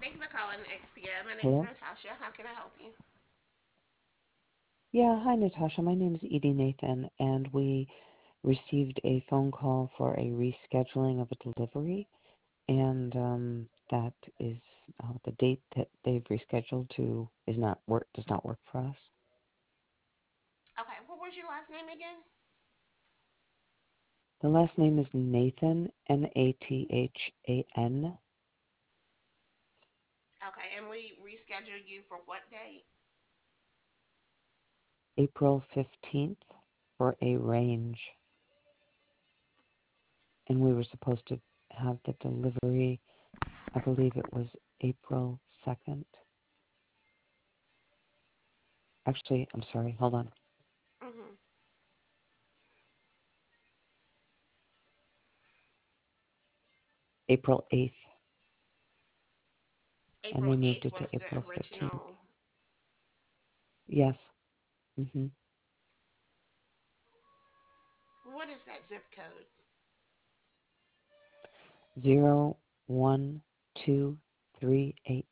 Thank you for calling XPM. My name is Hello? Natasha. How can I help you? Yeah, hi Natasha. My name is Edie Nathan, and we received a phone call for a rescheduling of a delivery, and that is the date that they've rescheduled to is not work does not work for us. Okay, what was your last name again? The last name is Nathan, Nathan, Okay, and we rescheduled you for what date? April 15th for a range, and we were supposed to have the delivery. I believe it was April 2nd. Actually, I'm sorry. Hold on. Mm-hmm. April 8th, and April they moved 8th it to was the April 15th. original. Yes. Mm-hmm. What is that zip code? 01238.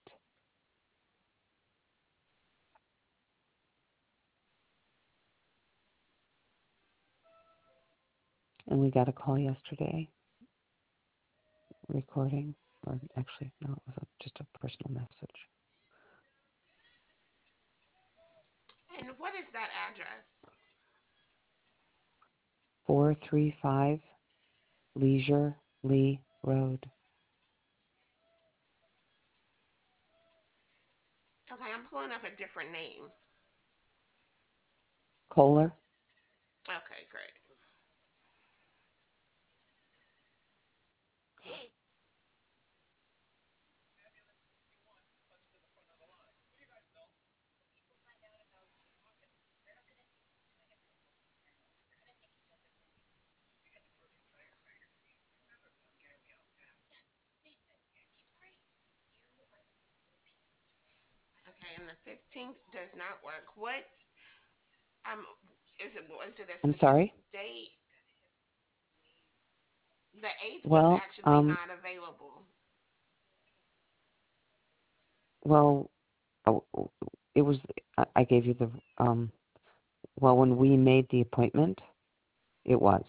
And we got a call yesterday recording, or actually, no, it was just a personal message. And what is that address? 435 Leisure Lee Road. Okay, I'm pulling up a different name. Kohler? Okay, great. Okay, and the 15th does not work. What um is it a I'm specific sorry? date? The 8th was Well, actually not available. well, oh, it was, I gave you the, well, when we made the appointment, it was.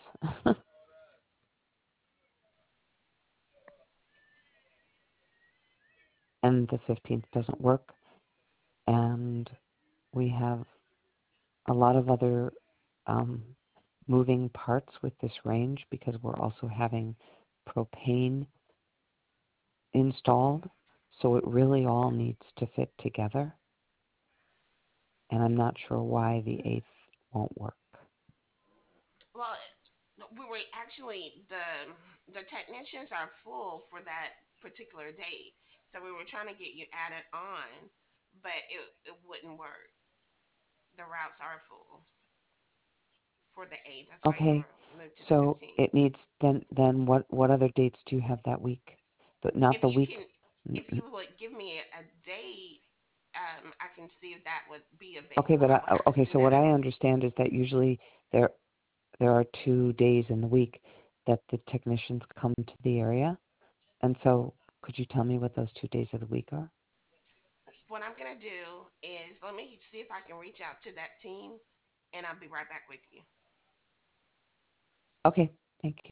And the 15th doesn't work, and we have a lot of other um, moving parts with this range because we're also having propane installed, so it really all needs to fit together, and I'm not sure why the 8th won't work. Well, we were actually the technicians are full for that particular date, so we were trying to get you added on, but it wouldn't work. The routes are full for the 8th. That's why you Okay, were moved to the so 15th. it needs then what other dates do you have that week? But not If the you week. can, if you would give me a date, I can see if that would be Okay, available. but I will have to okay, send so that what I over. understand is that usually there there are 2 days in the week that the technicians come to the area. And so could you tell me what those 2 days of the week are? What I'm gonna do is let me see if I can reach out to that team, and I'll be right back with you. Okay, thank you.